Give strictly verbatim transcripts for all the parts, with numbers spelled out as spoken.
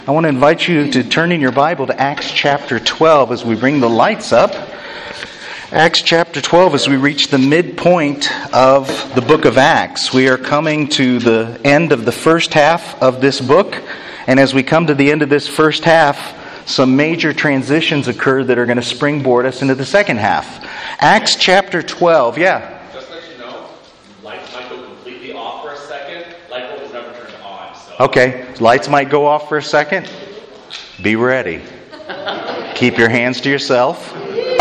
I want to invite you to turn in your Bible to Acts chapter twelve as we bring the lights up. Acts chapter twelve as we reach the midpoint of the book of Acts. We are coming to the end of the first half of this book. And as we come to the end of this first half, some major transitions occur that are going to springboard us into the second half. Acts chapter twelve, yeah. Okay, lights might go off for a second. Be ready. Keep your hands to yourself.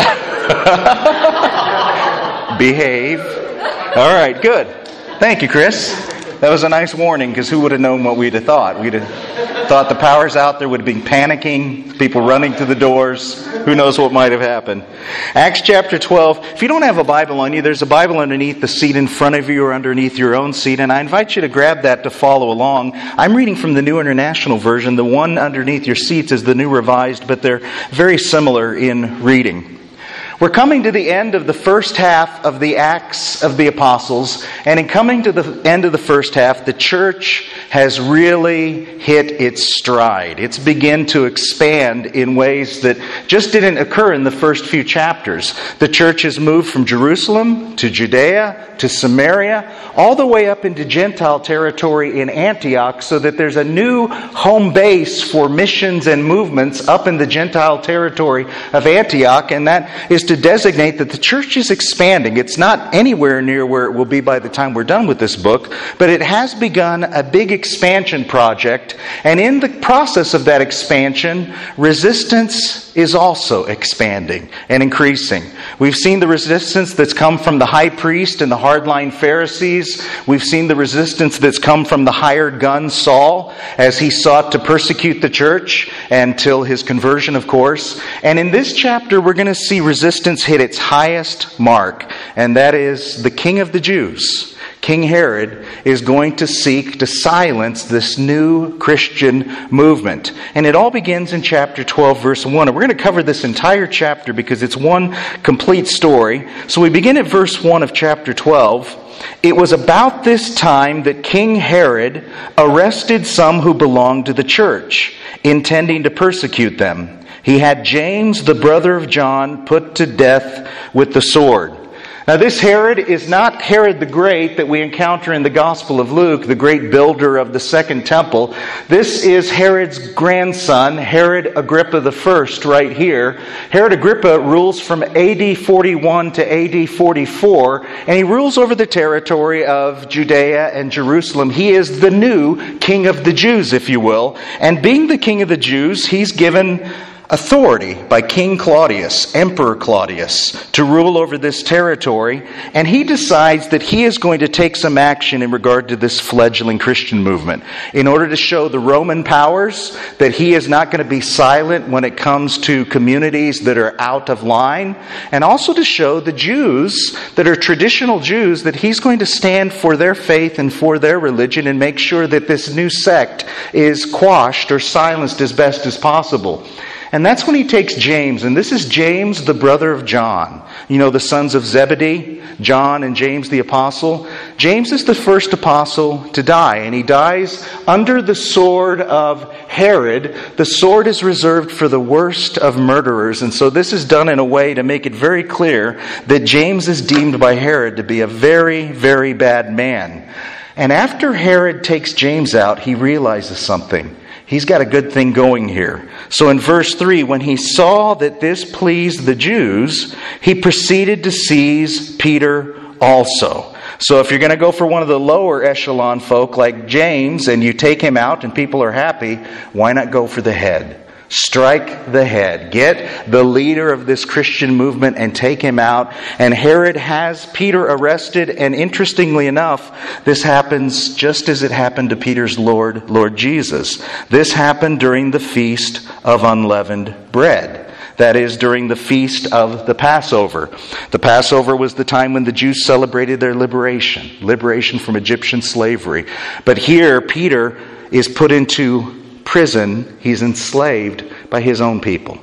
Behave. All right, good. Thank you, Chris. That was a nice warning, because who would have known what we'd have thought? We'd have thought the power's out there, would have been panicking, people running to the doors. Who knows what might have happened. Acts chapter twelve. If you don't have a Bible on you, there's a Bible underneath the seat in front of you or underneath your own seat, and I invite you to grab that to follow along. I'm reading from the New International Version. The one underneath your seats is the New Revised, but they're very similar in reading. We're coming to the end of the first half of the Acts of the Apostles, and in coming to the end of the first half, the church has really hit its stride. It's begun to expand in ways that just didn't occur in the first few chapters. The church has moved from Jerusalem to Judea to Samaria, all the way up into Gentile territory in Antioch, so that there's a new home base for missions and movements up in the Gentile territory of Antioch, and that is to designate that the church is expanding. It's not anywhere near where it will be by the time we're done with this book, but it has begun a big expansion project, and in the process of that expansion, resistance is also expanding and increasing. We've seen the resistance that's come from the high priest and the hardline Pharisees. We've seen the resistance that's come from the hired gun Saul as he sought to persecute the church until his conversion, of course. And in this chapter, we're going to see resistance hit its highest mark, and that is the King of the Jews. King Herod is going to seek to silence this new Christian movement. And it all begins in chapter twelve, verse one. And we're going to cover this entire chapter because it's one complete story. So we begin at verse one of chapter twelve. It was about this time that King Herod arrested some who belonged to the church, intending to persecute them. He had James, the brother of John, put to death with the sword. Now, this Herod is not Herod the Great that we encounter in the Gospel of Luke, the great builder of the Second Temple. This is Herod's grandson, Herod Agrippa the First, right here. Herod Agrippa rules from A D forty-one to A D forty-four, and he rules over the territory of Judea and Jerusalem. He is the new king of the Jews, if you will. And being the king of the Jews, he's given authority by King Claudius, Emperor Claudius, to rule over this territory, and he decides that he is going to take some action in regard to this fledgling Christian movement in order to show the Roman powers that he is not going to be silent when it comes to communities that are out of line, and also to show the Jews that are traditional Jews that he's going to stand for their faith and for their religion and make sure that this new sect is quashed or silenced as best as possible. And that's when he takes James, and this is James, the brother of John. You know, the sons of Zebedee, John and James the apostle. James is the first apostle to die, and he dies under the sword of Herod. The sword is reserved for the worst of murderers, and so this is done in a way to make it very clear that James is deemed by Herod to be a very, very bad man. And after Herod takes James out, he realizes something. He's got a good thing going here. So in verse three, when he saw that this pleased the Jews, he proceeded to seize Peter also. So if you're going to go for one of the lower echelon folk like James and you take him out and people are happy, why not go for the head? Strike the head. Get the leader of this Christian movement and take him out. And Herod has Peter arrested. And interestingly enough, this happens just as it happened to Peter's Lord, Lord Jesus. This happened during the Feast of Unleavened Bread. That is, during the Feast of the Passover. The Passover was the time when the Jews celebrated their liberation. Liberation from Egyptian slavery. But here, Peter is put into prison. He's enslaved by his own people.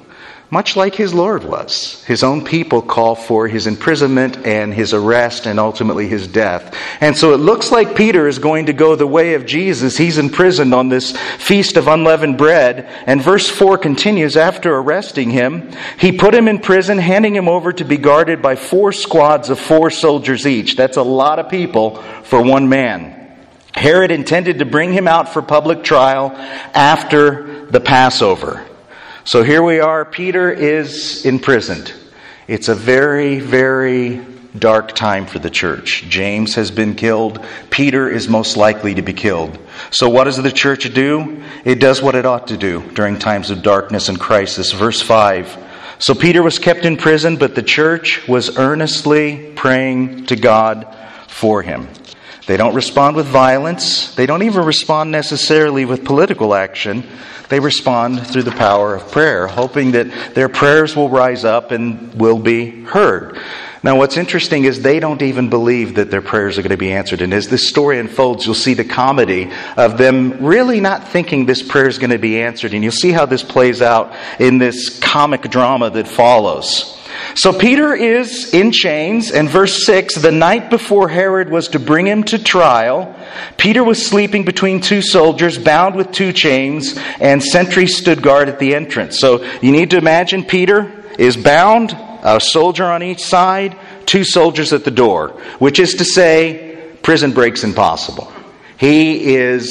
much like his Lord was. His own people call for his imprisonment and his arrest and ultimately his death. And so it looks like Peter is going to go the way of Jesus. He's imprisoned on this feast of unleavened bread. And verse four continues, after arresting him, he put him in prison, handing him over to be guarded by four squads of four soldiers each. That's a lot of people for one man. Herod intended to bring him out for public trial after the Passover. So here we are, Peter is imprisoned. It's a very, very dark time for the church. James has been killed. Peter is most likely to be killed. So what does the church do? It does what it ought to do during times of darkness and crisis. Verse five. So Peter was kept in prison, but the church was earnestly praying to God for him. They don't respond with violence. They don't even respond necessarily with political action. They respond through the power of prayer, hoping that their prayers will rise up and will be heard. Now, what's interesting is they don't even believe that their prayers are going to be answered. And as this story unfolds, you'll see the comedy of them really not thinking this prayer is going to be answered. And you'll see how this plays out in this comic drama that follows. So Peter is in chains, and verse six, the night before Herod was to bring him to trial, Peter was sleeping between two soldiers, bound with two chains, and sentries stood guard at the entrance. So you need to imagine Peter is bound, a soldier on each side, two soldiers at the door, which is to say, prison break's impossible. He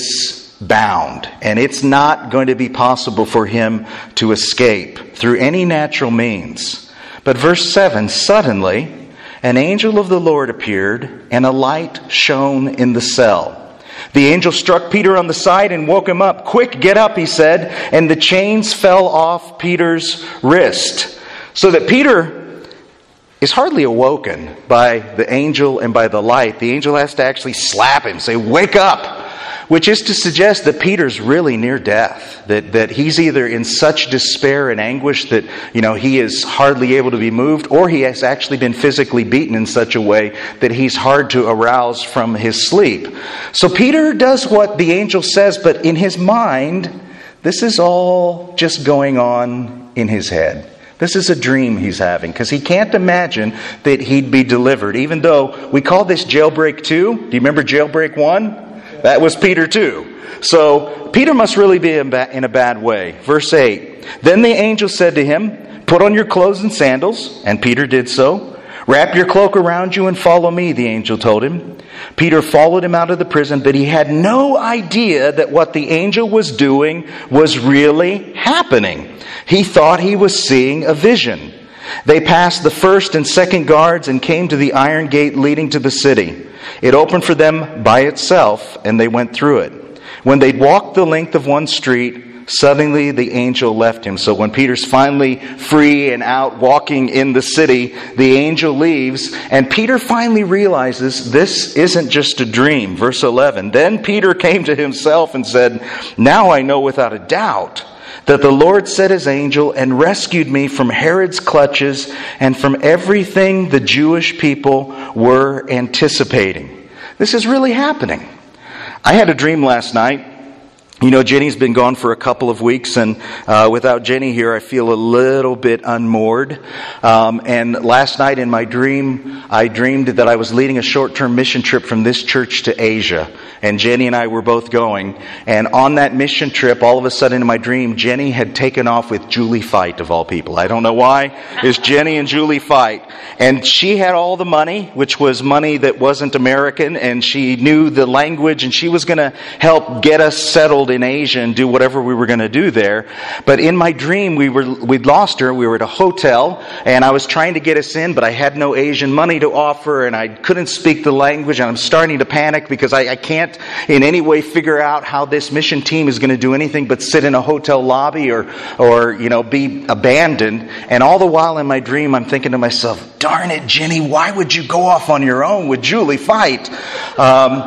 is bound, and it's not going to be possible for him to escape through any natural means. But verse seven, suddenly an angel of the Lord appeared, and a light shone in the cell. The angel struck Peter on the side and woke him up. Quick, get up, he said, and the chains fell off Peter's wrist. So that Peter is hardly awoken by the angel and by the light. The angel has to actually slap him, say, wake up! Which is to suggest that Peter's really near death. That that he's either in such despair and anguish that, you know, he is hardly able to be moved, or he has actually been physically beaten in such a way that he's hard to arouse from his sleep. So Peter does what the angel says, but in his mind, this is all just going on in his head. This is a dream he's having, because he can't imagine that he'd be delivered, even though we call this jailbreak two. Do you remember jailbreak one? That was Peter too. So Peter must really be in a bad way. Verse eight. Then the angel said to him, put on your clothes and sandals. And Peter did so. Wrap your cloak around you and follow me, the angel told him. Peter followed him out of the prison, but he had no idea that what the angel was doing was really happening. He thought he was seeing a vision. They passed the first and second guards and came to the iron gate leading to the city. It opened for them by itself, and they went through it. When they'd walked the length of one street, suddenly the angel left him. So when Peter's finally free and out walking in the city, the angel leaves, and Peter finally realizes this isn't just a dream. Verse eleven, then Peter came to himself and said, now I know without a doubt that the Lord sent his angel and rescued me from Herod's clutches and from everything the Jewish people were anticipating. This is really happening. I had a dream last night. You know, Jenny's been gone for a couple of weeks, and uh, without Jenny here, I feel a little bit unmoored. Um, and last night in my dream, I dreamed that I was leading a short-term mission trip from this church to Asia. And Jenny and I were both going. And on that mission trip, all of a sudden in my dream, Jenny had taken off with Julie Fight, of all people. I don't know why. It's Jenny and Julie Fight. And she had all the money, which was money that wasn't American, and she knew the language, and she was going to help get us settled in Asia and do whatever we were going to do there. But in my dream, we were we'd lost her. We were at a hotel, and I was trying to get us in, but I had no Asian money to offer, and I couldn't speak the language, and I'm starting to panic because I, I can't in any way figure out how this mission team is going to do anything but sit in a hotel lobby or or you know be abandoned. And all the while in my dream, I'm thinking to myself, darn it, Jenny, why would you go off on your own with Julie Fight? Um,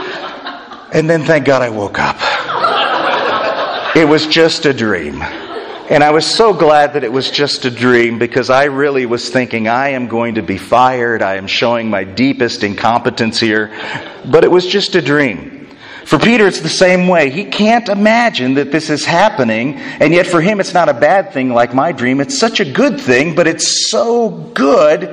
and then thank God I woke up. It was just a dream. And I was so glad that it was just a dream, because I really was thinking, I am going to be fired. I am showing my deepest incompetence here. But it was just a dream. For Peter, it's the same way. He can't imagine that this is happening, and yet for him it's not a bad thing like my dream. It's such a good thing, but it's so good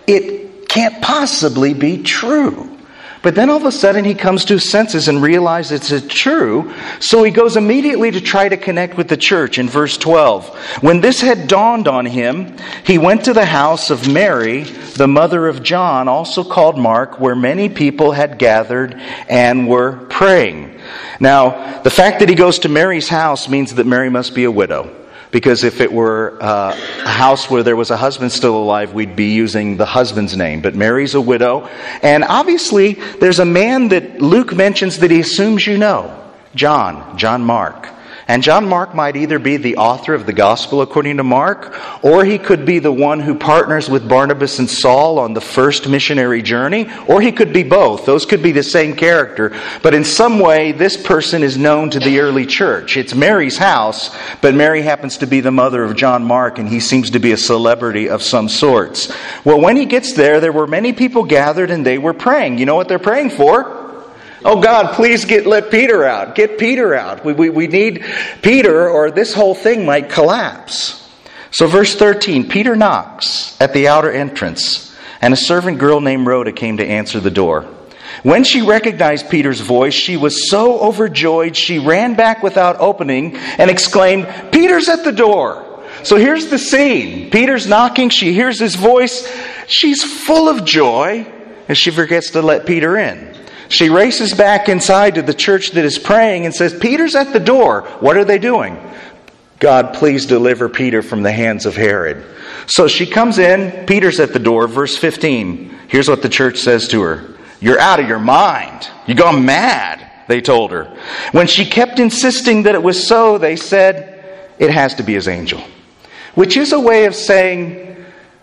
it can't possibly be true. But then all of a sudden he comes to his senses and realizes it's true, so he goes immediately to try to connect with the church in verse twelve. When this had dawned on him, he went to the house of Mary, the mother of John, also called Mark, where many people had gathered and were praying. Now, the fact that he goes to Mary's house means that Mary must be a widow. Because if it were uh, a house where there was a husband still alive, we'd be using the husband's name. But Mary's a widow. And obviously, there's a man that Luke mentions that he assumes you know. John, John Mark. And John Mark might either be the author of the gospel according to Mark, or he could be the one who partners with Barnabas and Saul on the first missionary journey, or he could be both. Those could be the same character. But in some way, this person is known to the early church. It's Mary's house, but Mary happens to be the mother of John Mark, and he seems to be a celebrity of some sorts. Well, when he gets there, there were many people gathered, and they were praying. You know what they're praying for? Oh God, please get let Peter out. Get Peter out. We, we, we need Peter or this whole thing might collapse. So verse thirteen, Peter knocks at the outer entrance, and a servant girl named Rhoda came to answer the door. When she recognized Peter's voice, she was so overjoyed she ran back without opening and exclaimed, "Peter's at the door." So here's the scene. Peter's knocking, she hears his voice. She's full of joy, and she forgets to let Peter in. She races back inside to the church that is praying and says, "Peter's at the door." What are they doing? "God, please deliver Peter from the hands of Herod." So she comes in, Peter's at the door, verse fifteen. Here's what the church says to her. "You're out of your mind. You've gone mad," they told her. When she kept insisting that it was so, they said, "It has to be his angel." Which is a way of saying,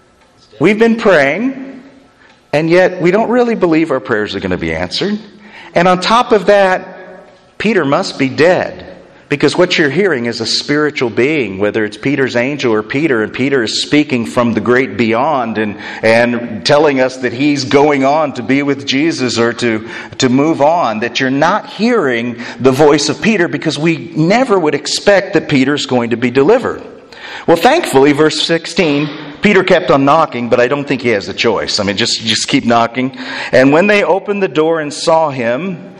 we've been praying, and yet we don't really believe our prayers are going to be answered. And on top of that, Peter must be dead. Because what you're hearing is a spiritual being, whether it's Peter's angel or Peter, and Peter is speaking from the great beyond and, and telling us that he's going on to be with Jesus or to, to move on, that you're not hearing the voice of Peter because we never would expect that Peter's going to be delivered. Well, thankfully, verse sixteen, Peter kept on knocking, but I don't think he has a choice. I mean, just, just keep knocking. And when they opened the door and saw him,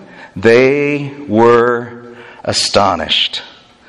they were astonished.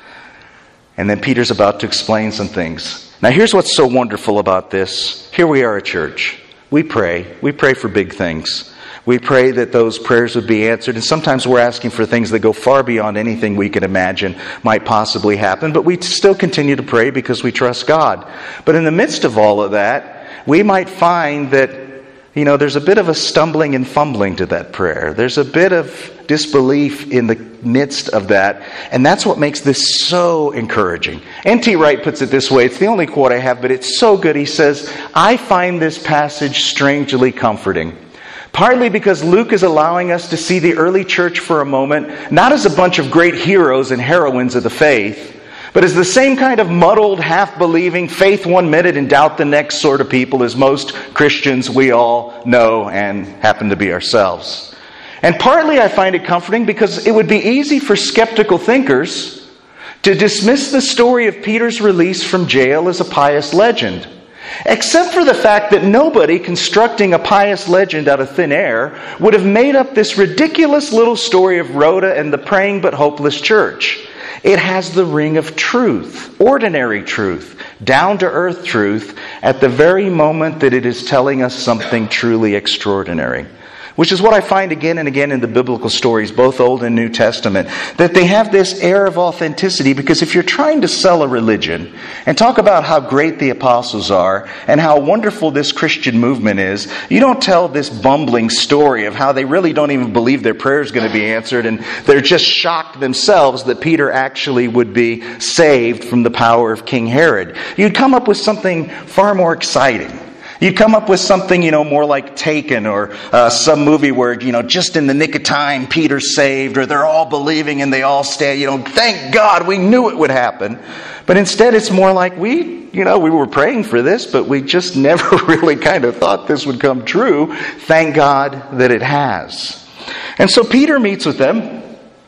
And then Peter's about to explain some things. Now, here's what's so wonderful about this. Here we are at church. We pray. We pray for big things. We pray that those prayers would be answered. And sometimes we're asking for things that go far beyond anything we could imagine might possibly happen. But we still continue to pray because we trust God. But in the midst of all of that, we might find that, you know, there's a bit of a stumbling and fumbling to that prayer. There's a bit of disbelief in the midst of that. And that's what makes this so encouraging. N T Wright puts it this way. It's the only quote I have, but it's so good. He says, "I find this passage strangely comforting. Partly because Luke is allowing us to see the early church for a moment, not as a bunch of great heroes and heroines of the faith, but as the same kind of muddled, half-believing, faith one minute and doubt the next sort of people as most Christians we all know and happen to be ourselves. And partly I find it comforting because it would be easy for skeptical thinkers to dismiss the story of Peter's release from jail as a pious legend. Except for the fact that nobody constructing a pious legend out of thin air would have made up this ridiculous little story of Rhoda and the praying but hopeless church. It has the ring of truth, ordinary truth, down-to-earth truth, at the very moment that it is telling us something truly extraordinary. Which is what I find again and again in the biblical stories, both Old and New Testament, that they have this air of authenticity, because if you're trying to sell a religion and talk about how great the apostles are and how wonderful this Christian movement is, you don't tell this bumbling story of how they really don't even believe their prayer is going to be answered and they're just shocked themselves that Peter actually would be saved from the power of King Herod. You'd come up with something far more exciting. You come up with something, you know, more like Taken or uh, some movie where, you know, just in the nick of time, Peter's saved, or they're all believing and they all stay, you know, thank God, we knew it would happen. But instead it's more like we, you know, we were praying for this, but we just never really kind of thought this would come true. Thank God that it has. And so Peter meets with them.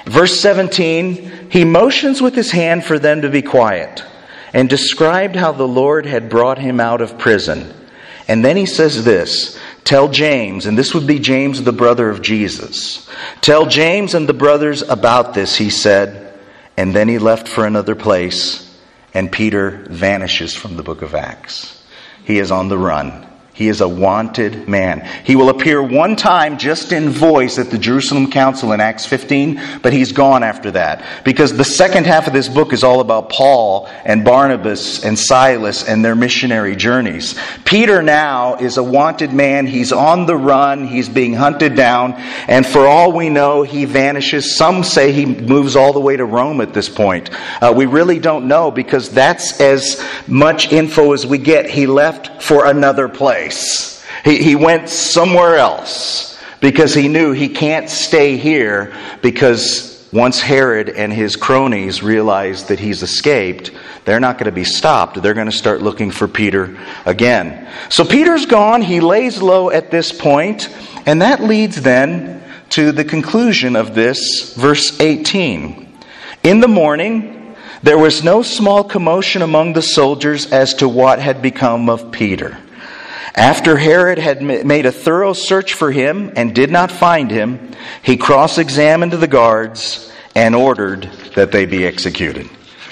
Verse seventeen, he motions with his hand for them to be quiet and described how the Lord had brought him out of prison. And then he says this, tell James, and this would be James, the brother of Jesus. Tell James and the brothers about this, he said. And then he left for another place, and Peter vanishes from the book of Acts. He is on the run. He is a wanted man. He will appear one time just in voice at the Jerusalem Council in Acts fifteen, but he's gone after that. Because the second half of this book is all about Paul and Barnabas and Silas and their missionary journeys. Peter now is a wanted man. He's on the run. He's being hunted down. And for all we know, he vanishes. Some say he moves all the way to Rome at this point. Uh, we really don't know because that's as much info as we get. He left for another place. He, he went somewhere else because he knew he can't stay here, because once Herod and his cronies realize that he's escaped, they're not going to be stopped. They're going to start looking for Peter again. So Peter's gone. He lays low at this point, and that leads then to the conclusion of this, verse eighteen. In the morning, there was no small commotion among the soldiers as to what had become of Peter. After Herod had made a thorough search for him and did not find him, he cross-examined the guards and ordered that they be executed.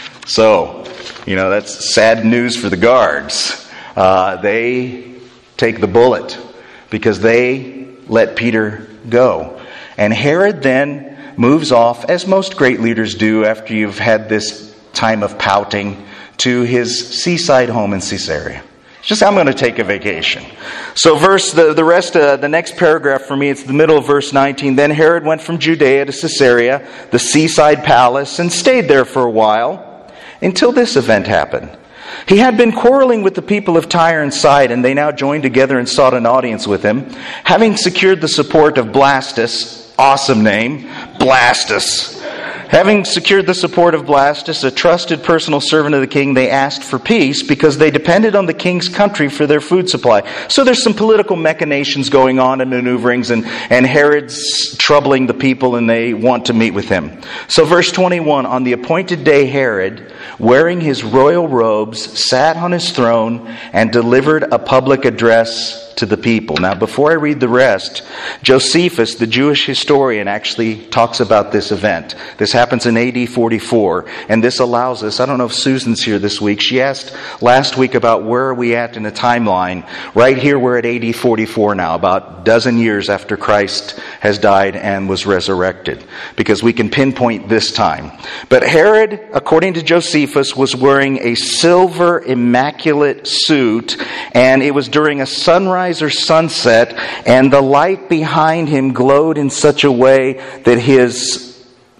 So, you know, that's sad news for the guards. Uh, they take the bullet because they let Peter go. And Herod then moves off, as most great leaders do after you've had this time of pouting, to his seaside home in Caesarea. Just, I'm going to take a vacation. So verse, the, the rest, uh, the next paragraph for me, it's the middle of verse nineteen. Then Herod went from Judea to Caesarea, the seaside palace, and stayed there for a while until this event happened. He had been quarreling with the people of Tyre and Sidon, and they now joined together and sought an audience with him. Having secured the support of Blastus, awesome name, Blastus. Having secured the support of Blastus, a trusted personal servant of the king, they asked for peace because they depended on the king's country for their food supply. So there's some political machinations going on and maneuverings, and, and Herod's troubling the people, and they want to meet with him. So verse twenty-one, on the appointed day Herod, wearing his royal robes, sat on his throne and delivered a public address to the people. Now, before I read the rest, Josephus, the Jewish historian, actually talks about this event. This happens in A D forty-four, and this allows us, I don't know if Susan's here this week, she asked last week about where are we at in the timeline. Right here we're at A D forty-four now, about a dozen years after Christ has died and was resurrected, because we can pinpoint this time. But Herod, according to Josephus, was wearing a silver immaculate suit, and it was during a sunrise or sunset, and the light behind him glowed in such a way that his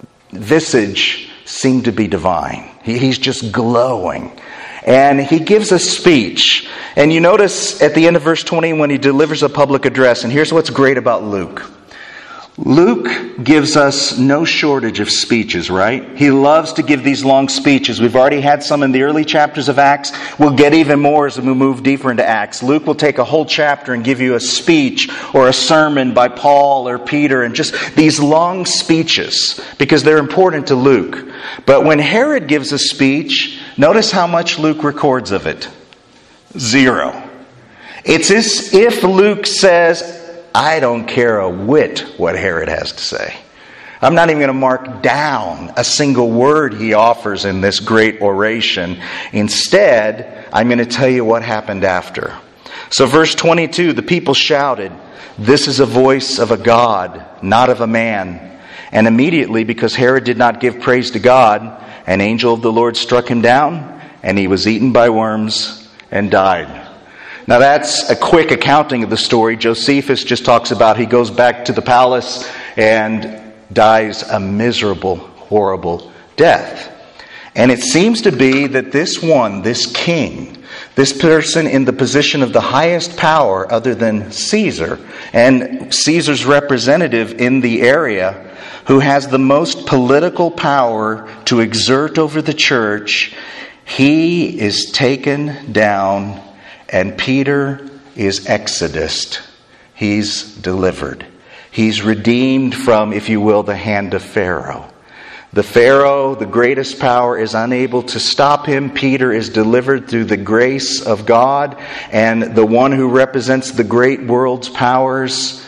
visage seemed to be divine. He's just glowing. And he gives a speech. And you notice at the end of verse twenty when he delivers a public address, and here's what's great about Luke. Luke gives us no shortage of speeches, right? He loves to give these long speeches. We've already had some in the early chapters of Acts. We'll get even more as we move deeper into Acts. Luke will take a whole chapter and give you a speech or a sermon by Paul or Peter, and just these long speeches because they're important to Luke. But when Herod gives a speech, notice how much Luke records of it. Zero. It's as if Luke says, I don't care a whit what Herod has to say. I'm not even going to mark down a single word he offers in this great oration. Instead, I'm going to tell you what happened after. So verse twenty-two, the people shouted, "This is a voice of a God, not of a man." And immediately, because Herod did not give praise to God, an angel of the Lord struck him down, and he was eaten by worms and died. Now that's a quick accounting of the story. Josephus just talks about he goes back to the palace and dies a miserable, horrible death. And it seems to be that this one, this king, this person in the position of the highest power other than Caesar, and Caesar's representative in the area, who has the most political power to exert over the church, he is taken down. And Peter is exodused. He's delivered. He's redeemed from, if you will, the hand of Pharaoh. The Pharaoh, the greatest power, is unable to stop him. Peter is delivered through the grace of God, and the one who represents the great world's powers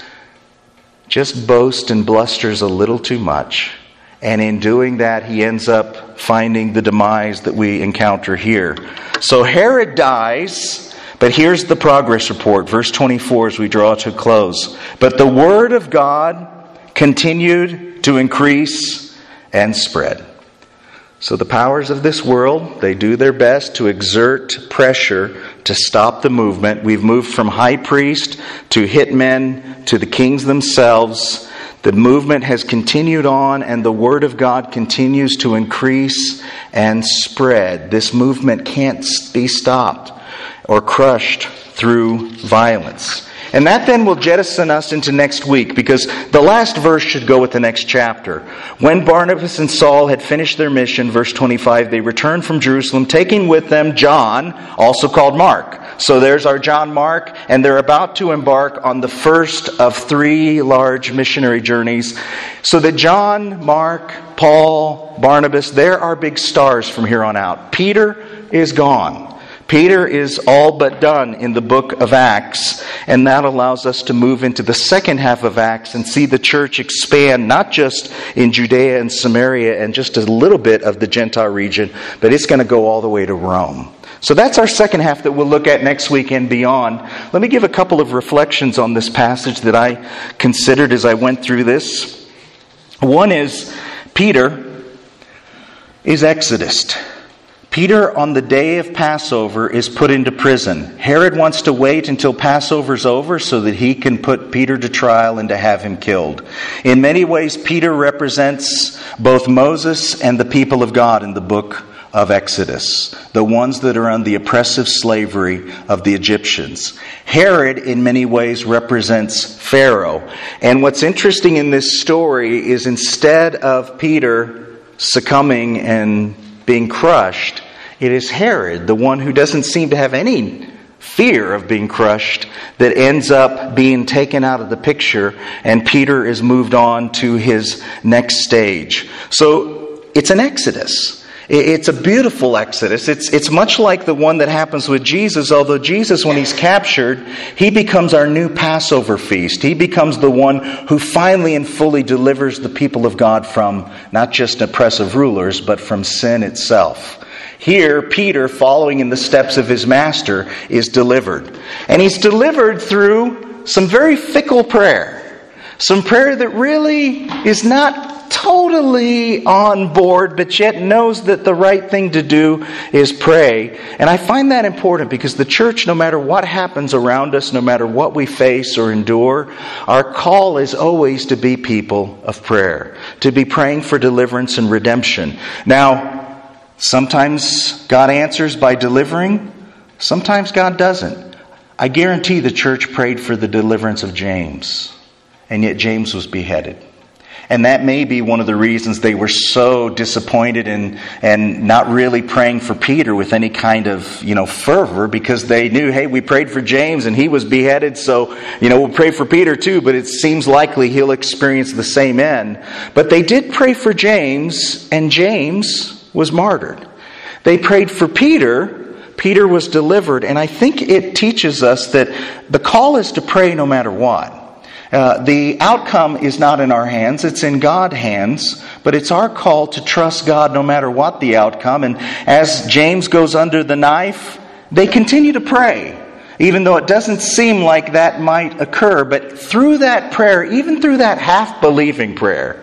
just boasts and blusters a little too much. And in doing that, he ends up finding the demise that we encounter here. So Herod dies, but here's the progress report, verse twenty-four, as we draw to a close. But the word of God continued to increase and spread. So the powers of this world, they do their best to exert pressure to stop the movement. We've moved from high priest to hitmen to the kings themselves. The movement has continued on, and the Word of God continues to increase and spread. This movement can't be stopped or crushed through violence. And that then will jettison us into next week, because the last verse should go with the next chapter. When Barnabas and Saul had finished their mission, verse twenty-five, they returned from Jerusalem, taking with them John, also called Mark. So there's our John Mark, and they're about to embark on the first of three large missionary journeys. So that John, Mark, Paul, Barnabas, they're our big stars from here on out. Peter is gone. Peter is all but done in the book of Acts, and that allows us to move into the second half of Acts and see the church expand, not just in Judea and Samaria and just a little bit of the Gentile region, but it's going to go all the way to Rome. So that's our second half that we'll look at next week and beyond. Let me give a couple of reflections on this passage that I considered as I went through this. One is, Peter is exodused. Peter, on the day of Passover, is put into prison. Herod wants to wait until Passover's over so that he can put Peter to trial and to have him killed. In many ways, Peter represents both Moses and the people of God in the book of Exodus, the ones that are under the oppressive slavery of the Egyptians. Herod, in many ways, represents Pharaoh. And what's interesting in this story is, instead of Peter succumbing and being crushed, it is Herod, the one who doesn't seem to have any fear of being crushed, that ends up being taken out of the picture, and Peter is moved on to his next stage. So it's an exodus. It's a beautiful exodus. It's, it's much like the one that happens with Jesus, although Jesus, when he's captured, he becomes our new Passover feast. He becomes the one who finally and fully delivers the people of God from not just oppressive rulers, but from sin itself. Here, Peter, following in the steps of his master, is delivered. And he's delivered through some very fickle prayer. Some prayer that really is not totally on board, but yet knows that the right thing to do is pray. And I find that important, because the church, no matter what happens around us, no matter what we face or endure, our call is always to be people of prayer, to be praying for deliverance and redemption. Now, sometimes God answers by delivering. Sometimes God doesn't. I guarantee the church prayed for the deliverance of James, and yet James was beheaded. And that may be one of the reasons they were so disappointed and and not really praying for Peter with any kind of, you know, fervor, because they knew, hey, we prayed for James and he was beheaded, so, you know, we'll pray for Peter too, but it seems likely he'll experience the same end. But they did pray for James, and James was martyred. They prayed for Peter. Peter was delivered. And I think it teaches us that the call is to pray no matter what. Uh, the outcome is not in our hands, it's in God's hands, but it's our call to trust God no matter what the outcome. And as James goes under the knife, they continue to pray, even though it doesn't seem like that might occur. But through that prayer, even through that half-believing prayer,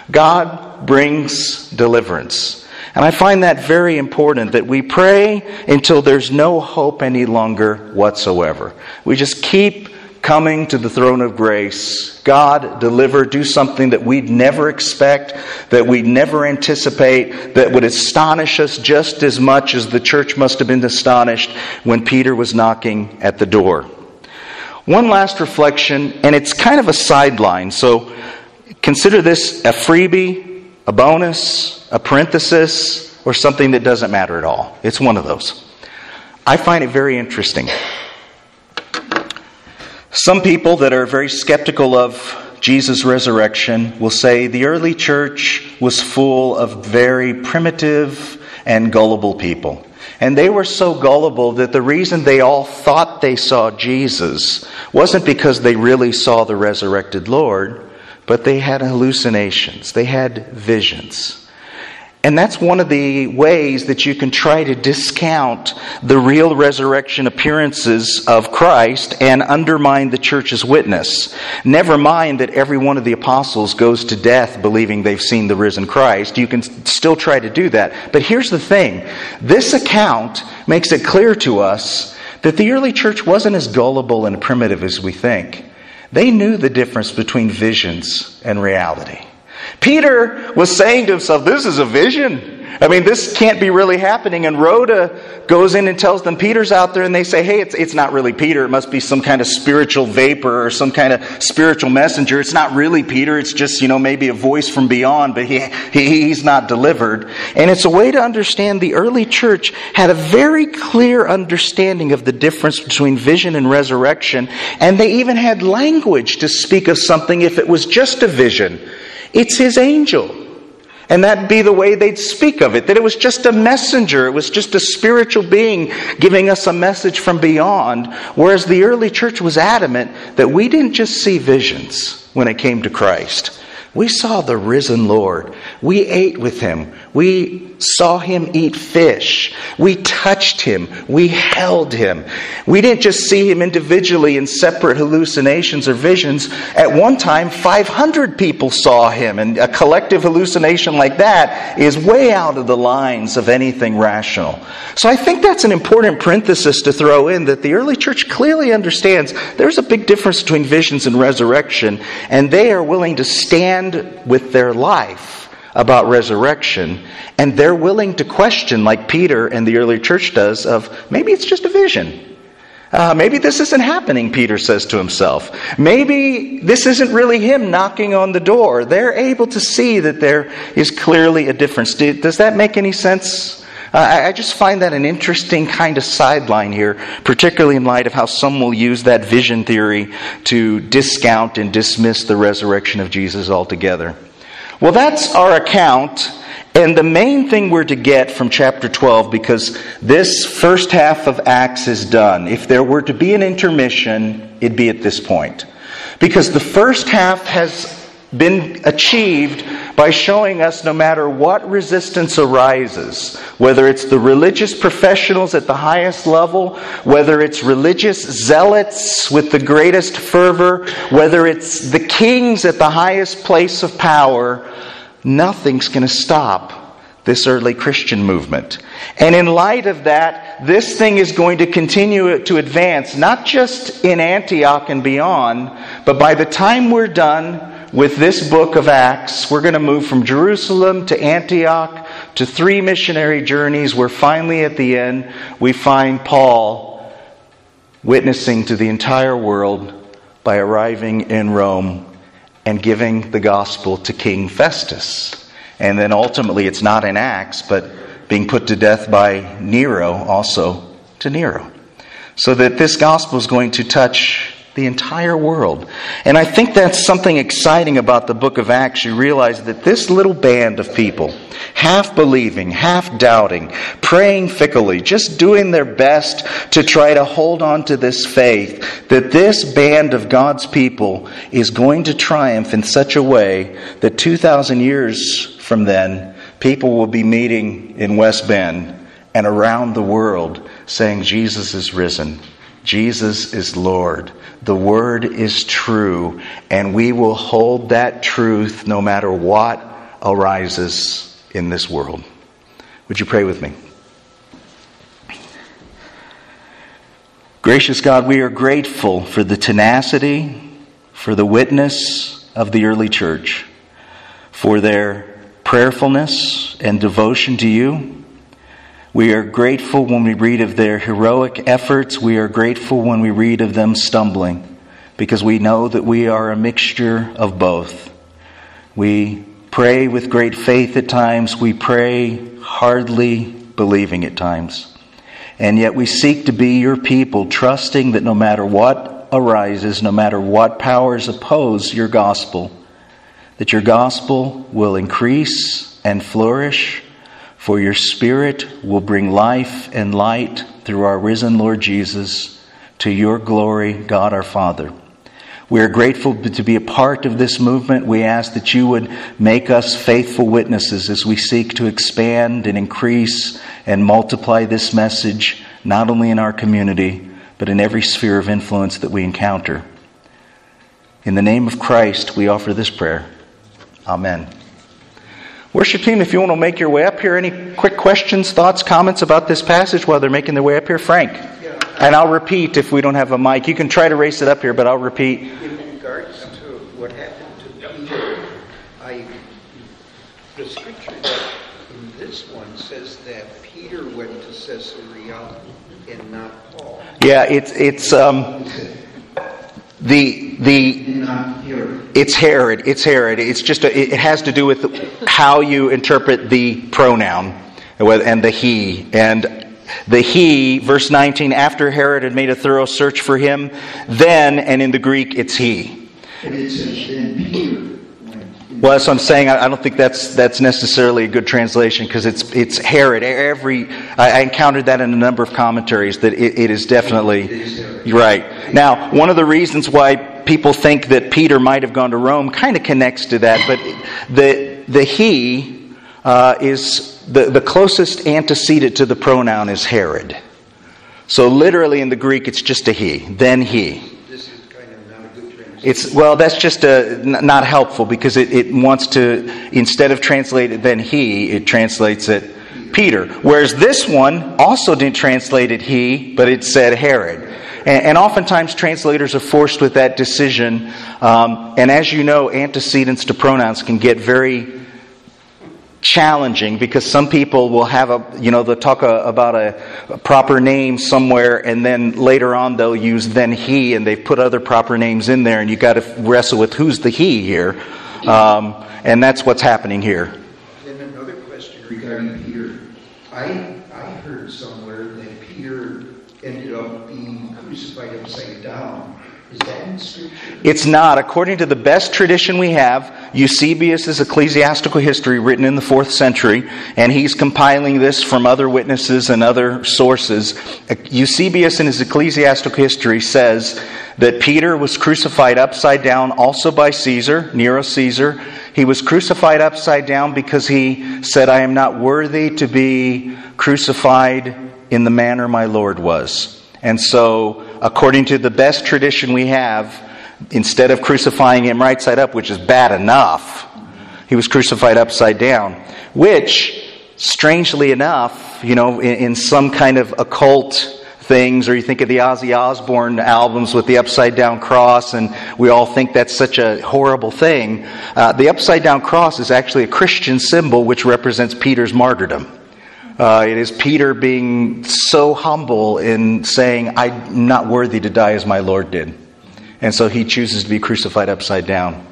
God brings deliverance. And I find that very important, that we pray until there's no hope any longer whatsoever. We just keep coming to the throne of grace. God, deliver, do something that we'd never expect, that we'd never anticipate, that would astonish us just as much as the church must have been astonished when Peter was knocking at the door. One last reflection, and it's kind of a sideline, so consider this a freebie, a bonus, a parenthesis, or something that doesn't matter at all. It's one of those. I find it very interesting. Some people that are very skeptical of Jesus' resurrection will say the early church was full of very primitive and gullible people. And they were so gullible that the reason they all thought they saw Jesus wasn't because they really saw the resurrected Lord, but they had hallucinations. They had visions. And that's one of the ways that you can try to discount the real resurrection appearances of Christ and undermine the church's witness. Never mind that every one of the apostles goes to death believing they've seen the risen Christ. You can still try to do that. But here's the thing. This account makes it clear to us that the early church wasn't as gullible and primitive as we think. They knew the difference between visions and reality. Peter was saying to himself, this is a vision. I mean, this can't be really happening. And Rhoda goes in and tells them Peter's out there, and they say, hey, it's it's not really Peter. It must be some kind of spiritual vapor or some kind of spiritual messenger. It's not really Peter. It's just, you know, maybe a voice from beyond, but he, he he's not delivered. And it's a way to understand the early church had a very clear understanding of the difference between vision and resurrection. And they even had language to speak of something if it was just a vision. It's his angel. And that'd be the way they'd speak of it, that it was just a messenger. It was just a spiritual being giving us a message from beyond. Whereas the early church was adamant that we didn't just see visions when it came to Christ. We saw the risen Lord. We ate with Him. We saw Him eat fish. We touched Him. We held Him. We didn't just see Him individually in separate hallucinations or visions. At one time, five hundred people saw Him. And a collective hallucination like that is way out of the lines of anything rational. So I think that's an important parenthesis to throw in, that the early church clearly understands there's a big difference between visions and resurrection. And they are willing to stand with their life about resurrection, and they're willing to question, like Peter and the early church does, of maybe it's just a vision. Uh, maybe this isn't happening, Peter says to himself. Maybe this isn't really him knocking on the door. They're able to see that there is clearly a difference. Does that make any sense? Uh, I just find that an interesting kind of sideline here, particularly in light of how some will use that vision theory to discount and dismiss the resurrection of Jesus altogether. Well, that's our account, and the main thing we're to get from chapter twelve, because this first half of Acts is done. If there were to be an intermission, it'd be at this point. Because the first half has been achieved by showing us no matter what resistance arises, whether it's the religious professionals at the highest level, whether it's religious zealots with the greatest fervor, whether it's the kings at the highest place of power, nothing's going to stop this early Christian movement. And in light of that, this thing is going to continue to advance, not just in Antioch and beyond, but by the time we're done with this book of Acts, we're going to move from Jerusalem to Antioch to three missionary journeys, where finally at the end we find Paul witnessing to the entire world by arriving in Rome and giving the gospel to King Festus. And then ultimately it's not in Acts, but being put to death by Nero, also to Nero. So that this gospel is going to touch the entire world. And I think that's something exciting about the book of Acts. You realize that this little band of people, half believing, half doubting, praying fickly, just doing their best to try to hold on to this faith, that this band of God's people is going to triumph in such a way that two thousand years from then, people will be meeting in West Bend and around the world saying, Jesus is risen. Jesus is Lord. The Word is true, and we will hold that truth no matter what arises in this world. Would you pray with me? Gracious God, we are grateful for the tenacity, for the witness of the early church, for their prayerfulness and devotion to you. We are grateful when we read of their heroic efforts. We are grateful when we read of them stumbling, because we know that we are a mixture of both. We pray with great faith at times. We pray hardly believing at times. And yet we seek to be your people, trusting that no matter what arises, no matter what powers oppose your gospel, that your gospel will increase and flourish, for your Spirit will bring life and light through our risen Lord Jesus, to your glory, God our Father. We are grateful to be a part of this movement. We ask that you would make us faithful witnesses as we seek to expand and increase and multiply this message, not only in our community, but in every sphere of influence that we encounter. In the name of Christ, we offer this prayer. Amen. Worship team, if you want to make your way up here, any quick questions, thoughts, comments about this passage while they're making their way up here? Frank. Yeah. And I'll repeat if we don't have a mic. You can try to race it up here, but I'll repeat. In regards to what happened to Peter, I, the scripture that in this one says that Peter went to Caesarea and not Paul. Yeah, it's it's um the the Not Herod. it's Herod. It's Herod. It's just a, it has to do with how you interpret the pronoun and the he and. The he, verse nineteen, after Herod had made a thorough search for him, then, and in the Greek, it's he. And it says then Peter went. Well, that's what I'm saying. I don't think that's that's necessarily a good translation because it's it's Herod. Every I, I encountered that in a number of commentaries that it, it is definitely You're right. Now, one of the reasons why people think that Peter might have gone to Rome kind of connects to that, but the the he uh, is. The, the closest antecedent to the pronoun is Herod. So literally in the Greek, it's just a he. Then he. This is kind of not a good translation. It's well, that's just a, n- not helpful because it, it wants to, instead of translate it then he, it translates it Peter. Whereas this one also didn't translate it he, but it said Herod. And, and oftentimes translators are forced with that decision. Um, and as you know, antecedents to pronouns can get very challenging because some people will have a, you know, they'll talk a, about a, a proper name somewhere and then later on they'll use then he and they've put other proper names in there and you got to wrestle with who's the he here. Um, and that's what's happening here. Then another question regarding Peter. I I heard somewhere that Peter ended up being crucified upside down. Is that in Scripture? It's not. According to the best tradition we have, Eusebius' ecclesiastical history written in the fourth century, and he's compiling this from other witnesses and other sources. Eusebius in his ecclesiastical history says that Peter was crucified upside down also by Caesar, Nero Caesar. He was crucified upside down because he said, I am not worthy to be crucified in the manner my Lord was. And so, according to the best tradition we have, instead of crucifying him right side up, which is bad enough, he was crucified upside down. Which, strangely enough, you know, in, in some kind of occult things, or you think of the Ozzy Osbourne albums with the upside down cross, and we all think that's such a horrible thing. Uh, the upside down cross is actually a Christian symbol which represents Peter's martyrdom. Uh, it is Peter being so humble in saying, I'm not worthy to die as my Lord did. And so he chooses to be crucified upside down.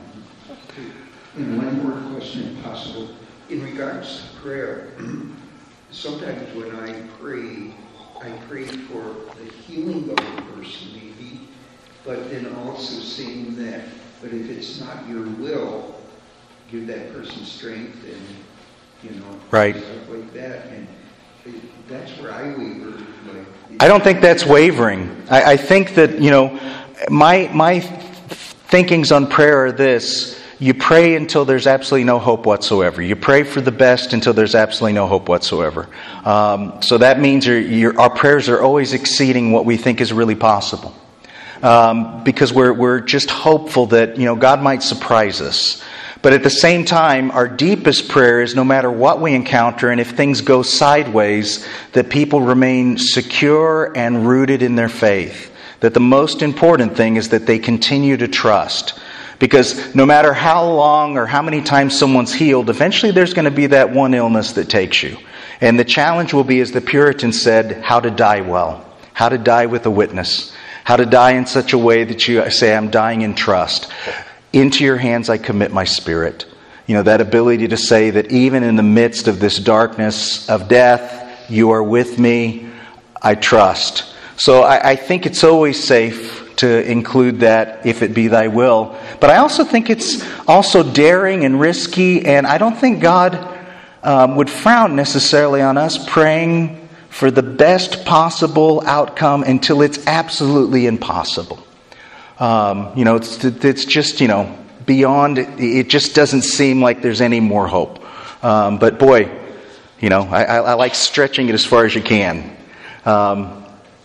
And one more question, if possible. In regards to prayer, sometimes when I pray, I pray for the healing of the person, maybe, but then also saying that, but if it's not your will, give that person strength and, you know, right. stuff like that. And that's where I waver. Like, I don't think that's wavering. I, I think that, you know, my my thinkings on prayer are this. You pray until there's absolutely no hope whatsoever. You pray for the best until there's absolutely no hope whatsoever. Um, so that means you're, you're, our prayers are always exceeding what we think is really possible. Um, because we're we're just hopeful that, you know, God might surprise us. But at the same time, our deepest prayer is no matter what we encounter and if things go sideways, that people remain secure and rooted in their faith. That the most important thing is that they continue to trust. Because no matter how long or how many times someone's healed, eventually there's going to be that one illness that takes you. And the challenge will be, as the Puritans said, how to die well. How to die with a witness. How to die in such a way that you say, I'm dying in trust. Into your hands I commit my spirit. You know, that ability to say that even in the midst of this darkness of death, you are with me, I trust. So I, I think it's always safe to include that, if it be thy will. But I also think it's also daring and risky, and I don't think God um, would frown necessarily on us praying for the best possible outcome until it's absolutely impossible. Um, you know, it's it's just, you know, beyond, it just doesn't seem like there's any more hope. Um, but boy, you know, I, I, I like stretching it as far as you can. Um,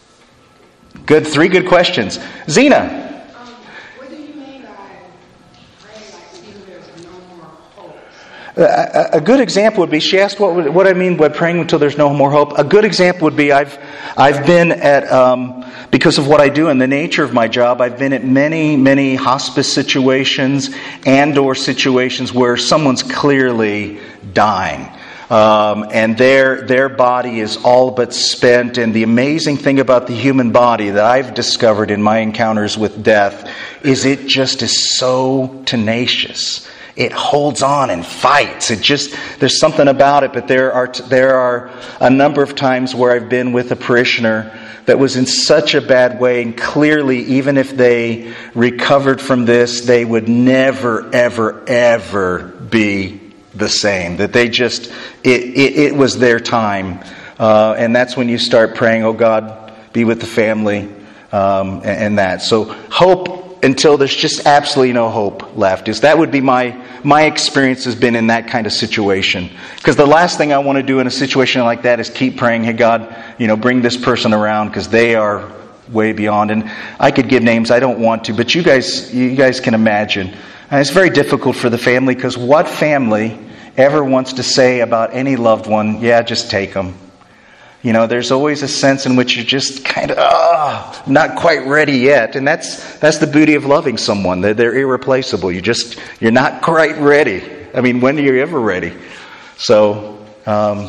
good, three good questions. Zena. Um, what do you mean by praying like even there's no more hope? A, a good example would be, she asked what would, what I mean by praying until there's no more hope. A good example would be, I've I've been at, um, because of what I do and the nature of my job, I've been at many, many hospice situations and or situations where someone's clearly dying. Um, and their their body is all but spent. And the amazing thing about the human body that I've discovered in my encounters with death is it just is so tenacious. It holds on and fights. It just, there's something about it. But there are there are a number of times where I've been with a parishioner that was in such a bad way, and clearly, even if they recovered from this, they would never, ever, ever be the same. That they just, it it, it was their time, uh, and that's when you start praying, "Oh God, be with the family," um, and, and that. So hope. Until there's just absolutely no hope left. Is that would be my my experience has been in that kind of situation. Because the last thing I want to do in a situation like that is keep praying, "Hey God, you know, bring this person around because they are way beyond." And I could give names, I don't want to, but you guys you guys can imagine. And it's very difficult for the family, because what family ever wants to say about any loved one, "Yeah, just take them"? You know, there's always a sense in which you're just kind of, ah, oh, not quite ready yet. And that's that's the beauty of loving someone. They're, they're irreplaceable. You just, you're not quite ready. I mean, when are you ever ready? So, um...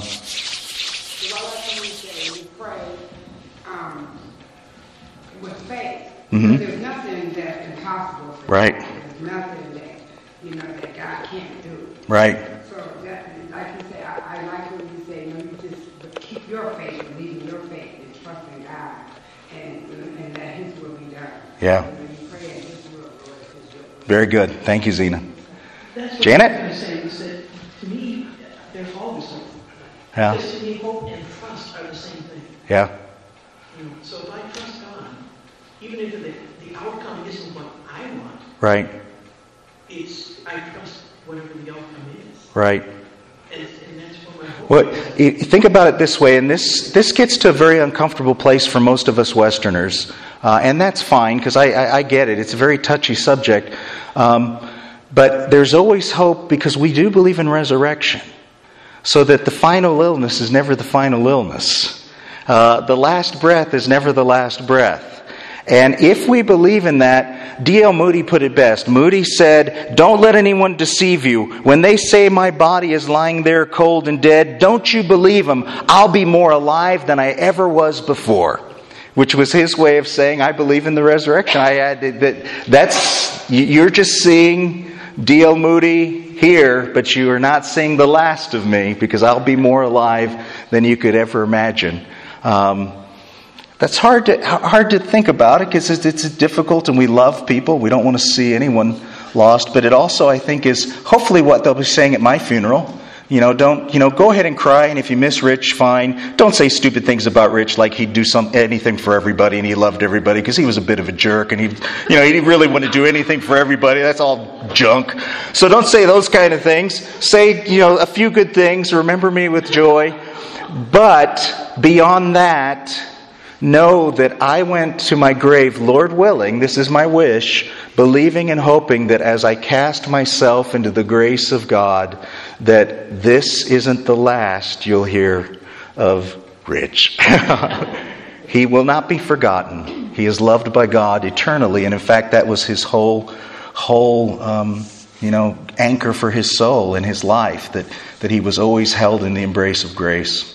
you pray um, with faith. Mm-hmm. There's nothing that's impossible for right. God. There's nothing that, you know, that God can't do. Right. So, that, like you say, I, I like what you say, you know, you just keep your faith, believing your faith, and trusting God, and, and that His will be done. Yeah. And when you pray at His will, Lord, His will. Very good. Thank you, Zena. That's what Janet? I was saying, is that to me, there's always hope. Yeah. Because to me, hope and trust are the same thing. Yeah. You know, so if I trust God, even if the, the outcome isn't what I want, Right. it's I trust whatever the outcome is. Right. And, and that's what my hope Well, is. you think about it this way, and this this gets to a very uncomfortable place for most of us Westerners, uh, and that's fine, because I, I, I get it. It's a very touchy subject. Um, but there's always hope, because we do believe in resurrection, so that the final illness is never the final illness. Uh, the last breath is never the last breath. And if we believe in that, D L Moody put it best. Moody said, "Don't let anyone deceive you. When they say my body is lying there cold and dead, don't you believe them. I'll be more alive than I ever was before." Which was his way of saying, I believe in the resurrection. I added that that's, you're just seeing D L Moody here, but you are not seeing the last of me, because I'll be more alive than you could ever imagine. Um, That's hard to hard to think about it, because it's, it's difficult, and we love people. We don't want to see anyone lost. But it also, I think, is hopefully what they'll be saying at my funeral. You know, don't you know? Go ahead and cry, and if you miss Rich, fine. Don't say stupid things about Rich, like he'd do some anything for everybody and he loved everybody, because he was a bit of a jerk, and he, you know, he didn't really want to do anything for everybody. That's all junk. So don't say those kind of things. Say, you know, a few good things. Remember me with joy. But beyond that, know that I went to my grave, Lord willing, this is my wish, believing and hoping that as I cast myself into the grace of God, that this isn't the last you'll hear of Rich. He will not be forgotten. He is loved by God eternally, and in fact, that was his whole, whole, um, you know, anchor for his soul and his life, that that he was always held in the embrace of grace.